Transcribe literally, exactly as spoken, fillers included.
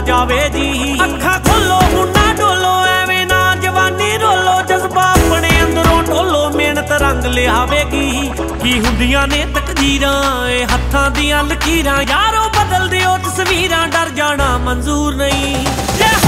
जावे जी। अखा खोलो मुंडा डोलो एवें ना जवानी रोलो, जज्बा अपने अंदरों ढोलो मेहनत रंग लियावेगी। की हुंदियां ने तकदीरां ए हत्थां दियां लकीरां, यारो बदल दिओ तस्वीरां डर जाना मंजूर नहीं।